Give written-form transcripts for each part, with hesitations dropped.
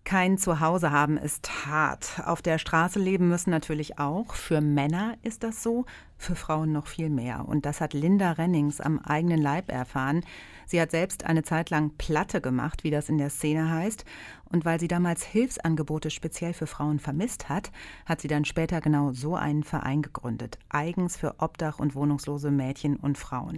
Kein Zuhause haben ist hart. Auf der Straße leben müssen natürlich auch. Für Männer ist das so, für Frauen noch viel mehr. Und das hat Linda Rennings am eigenen Leib erfahren. Sie hat selbst eine Zeit lang Platte gemacht, wie das in der Szene heißt. Und weil sie damals Hilfsangebote speziell für Frauen vermisst hat, hat sie dann später genau so einen Verein gegründet. Eigens für Obdach- und wohnungslose Mädchen und Frauen.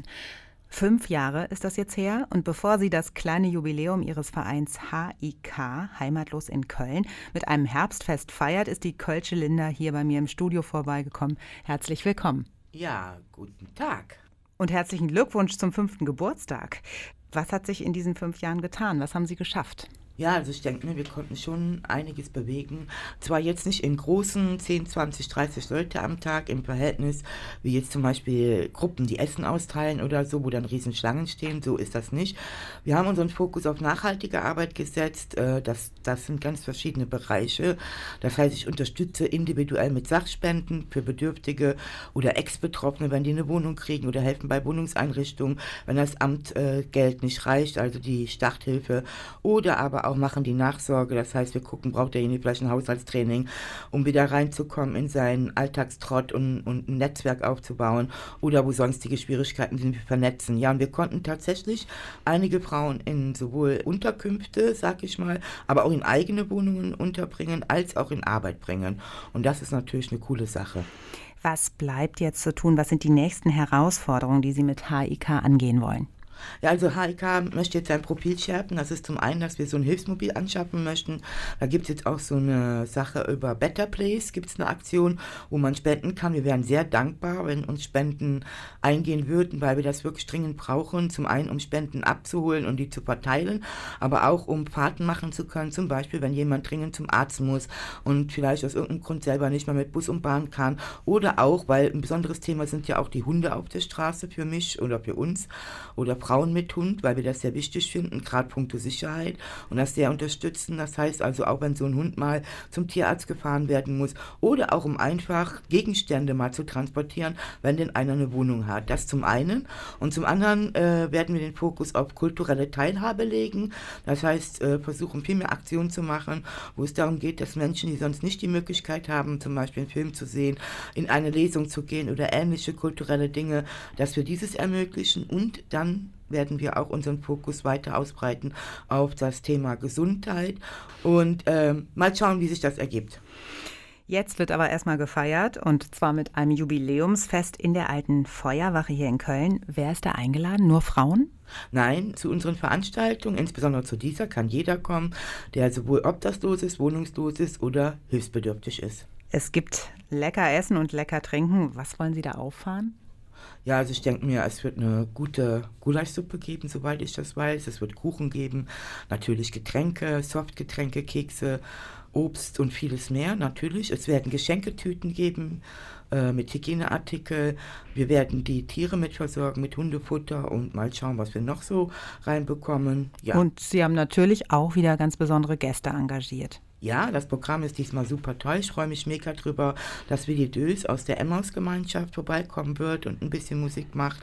5 Jahre ist das jetzt her, und bevor sie das kleine Jubiläum ihres Vereins HIK, Heimatlos in Köln, mit einem Herbstfest feiert, ist die Kölsche Linda hier bei mir im Studio vorbeigekommen. Herzlich willkommen. Ja, guten Tag. Und herzlichen Glückwunsch zum 5. Geburtstag. Was hat sich in diesen 5 Jahren getan? Was haben Sie geschafft? Ja, also ich denke mir, wir konnten schon einiges bewegen. Zwar jetzt nicht in großen 10, 20, 30 Leute am Tag im Verhältnis, wie jetzt zum Beispiel Gruppen, die Essen austeilen oder so, wo dann riesen Schlangen stehen, so ist das nicht. Wir haben unseren Fokus auf nachhaltige Arbeit gesetzt. Das sind ganz verschiedene Bereiche. Das heißt, ich unterstütze individuell mit Sachspenden für Bedürftige oder Ex-Betroffene, wenn die eine Wohnung kriegen, oder helfen bei Wohnungseinrichtungen, wenn das Amt Geld nicht reicht, also die Starthilfe, oder aber auch machen die Nachsorge. Das heißt, wir gucken, braucht derjenige vielleicht ein Haushaltstraining, um wieder reinzukommen in seinen Alltagstrott und ein Netzwerk aufzubauen, oder wo sonstige Schwierigkeiten sind, wir vernetzen. Ja, und wir konnten tatsächlich einige Frauen in sowohl Unterkünfte, sag ich mal, aber auch in eigene Wohnungen unterbringen, als auch in Arbeit bringen. Und das ist natürlich eine coole Sache. Was bleibt jetzt zu tun? Was sind die nächsten Herausforderungen, die Sie mit HIK angehen wollen? Ja, also HIK möchte jetzt sein Profil schärfen. Das ist zum einen, dass wir so ein Hilfsmobil anschaffen möchten. Da gibt es jetzt auch so eine Sache über Better Place, gibt es eine Aktion, wo man spenden kann. Wir wären sehr dankbar, wenn uns Spenden eingehen würden, weil wir das wirklich dringend brauchen. Zum einen, um Spenden abzuholen und die zu verteilen, aber auch, um Fahrten machen zu können. Zum Beispiel, wenn jemand dringend zum Arzt muss und vielleicht aus irgendeinem Grund selber nicht mehr mit Bus und Bahn kann. Oder auch, weil ein besonderes Thema sind ja auch die Hunde auf der Straße für mich oder für uns oder Frauen mit Hund, weil wir das sehr wichtig finden, gerade punkto Sicherheit, und das sehr unterstützen. Das heißt also, auch wenn so ein Hund mal zum Tierarzt gefahren werden muss, oder auch um einfach Gegenstände mal zu transportieren, wenn denn einer eine Wohnung hat. Das zum einen. Und zum anderen werden wir den Fokus auf kulturelle Teilhabe legen. Das heißt, versuchen viel mehr Aktionen zu machen, wo es darum geht, dass Menschen, die sonst nicht die Möglichkeit haben, zum Beispiel einen Film zu sehen, in eine Lesung zu gehen oder ähnliche kulturelle Dinge, dass wir dieses ermöglichen. Und dann werden wir auch unseren Fokus weiter ausbreiten auf das Thema Gesundheit und mal schauen, wie sich das ergibt. Jetzt wird aber erstmal gefeiert, und zwar mit einem Jubiläumsfest in der alten Feuerwache hier in Köln. Wer ist da eingeladen? Nur Frauen? Nein, zu unseren Veranstaltungen, insbesondere zu dieser, kann jeder kommen, der sowohl obdachlos ist, wohnungslos ist oder hilfsbedürftig ist. Es gibt lecker Essen und lecker Trinken. Was wollen Sie da auffahren? Ja, also ich denke mir, es wird eine gute Gulaschsuppe geben, soweit ich das weiß. Es wird Kuchen geben, natürlich Getränke, Softgetränke, Kekse, Obst und vieles mehr, natürlich. Es werden Geschenketüten geben mit Hygieneartikel. Wir werden die Tiere mit versorgen, mit Hundefutter, und mal schauen, was wir noch so reinbekommen. Ja. Und Sie haben natürlich auch wieder ganz besondere Gäste engagiert. Ja, das Programm ist diesmal super toll. Ich freue mich mega drüber, dass Willi Dös aus der Emmaus-Gemeinschaft vorbeikommen wird und ein bisschen Musik macht.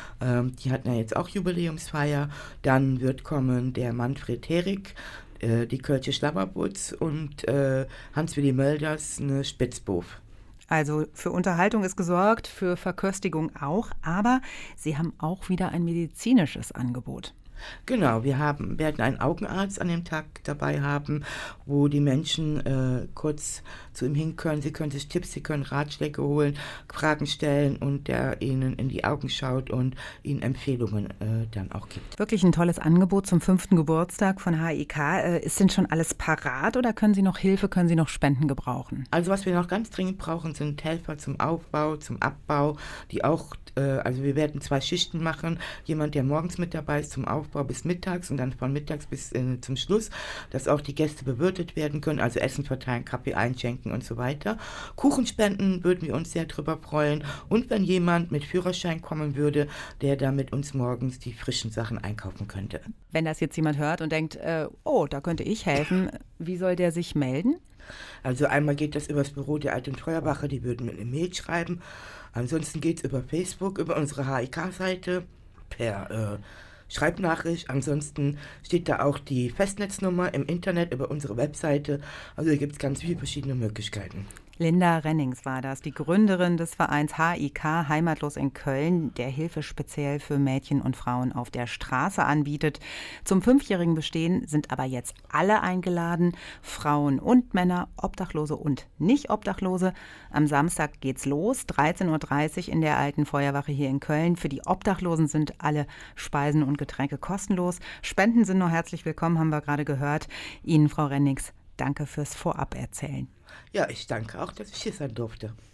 Die hatten ja jetzt auch Jubiläumsfeier. Dann wird kommen der Manfred Herig, die Kölsche Schlabberbutz, und Hans-Willi Mölders, eine Spitzboof. Also für Unterhaltung ist gesorgt, für Verköstigung auch, aber Sie haben auch wieder ein medizinisches Angebot. Genau, wir werden einen Augenarzt an dem Tag dabei haben, wo die Menschen kurz zu ihm hin können. Sie können sich Tipps, sie können Ratschläge holen, Fragen stellen, und der ihnen in die Augen schaut und ihnen Empfehlungen dann auch gibt. Wirklich ein tolles Angebot zum 5. Geburtstag von HIK. Ist denn schon alles parat, oder können Sie noch Hilfe, können Sie noch Spenden gebrauchen? Also was wir noch ganz dringend brauchen, sind Helfer zum Aufbau, zum Abbau, die auch, also wir werden 2 Schichten machen. Jemand, der morgens mit dabei ist zum Aufbau bis mittags, und dann von mittags bis zum Schluss, dass auch die Gäste bewirtet werden können, also Essen verteilen, Kaffee einschenken und so weiter. Kuchenspenden würden wir uns sehr drüber freuen, und wenn jemand mit Führerschein kommen würde, der da mit uns morgens die frischen Sachen einkaufen könnte. Wenn das jetzt jemand hört und denkt, oh, da könnte ich helfen, wie soll der sich melden? Also einmal geht das über das Büro der Alten Feuerwache, die würden mir eine Mail schreiben. Ansonsten geht es über Facebook, über unsere HIK-Seite, per Schreibnachricht. Ansonsten steht da auch die Festnetznummer im Internet über unsere Webseite. Also da gibt es ganz viele verschiedene Möglichkeiten. Linda Rennings war das, die Gründerin des Vereins HIK Heimatlos in Köln, der Hilfe speziell für Mädchen und Frauen auf der Straße anbietet. Zum 5-jährigen Bestehen sind aber jetzt alle eingeladen, Frauen und Männer, Obdachlose und Nicht-Obdachlose. Am Samstag geht's los, 13:30 Uhr in der Alten Feuerwache hier in Köln. Für die Obdachlosen sind alle Speisen und Getränke kostenlos. Spenden sind noch herzlich willkommen, haben wir gerade gehört. Ihnen, Frau Rennings, danke fürs Voraberzählen. Ja, ich danke auch, dass ich hier sein durfte.